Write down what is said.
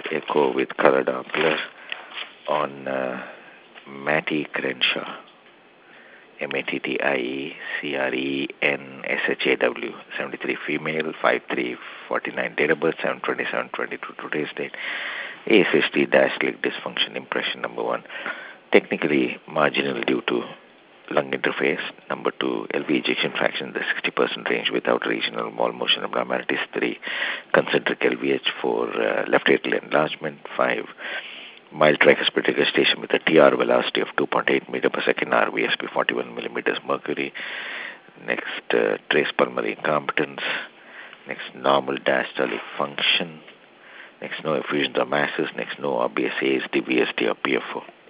echo with color Doppler on Mattie Crenshaw, Mattie Crenshhaw, 73 female, 5'3", 49 date of birth, 7/27/22 today's date. ASHD diastolic dysfunction impression number 1, technically marginal due to lung interface. Number 2, LV ejection fraction in the 60% range without regional wall motion abnormalities. 3, concentric LVH. 4, left atrial enlargement. 5, mild tricuspid regurgitation with a TR velocity of 2.8 meter per second, RVSP 41 millimeters mercury. Next, trace pulmonary incompetence. Next, normal diastolic function. Next, no effusions or masses. Next, no obvious ASD, VSD or PFO.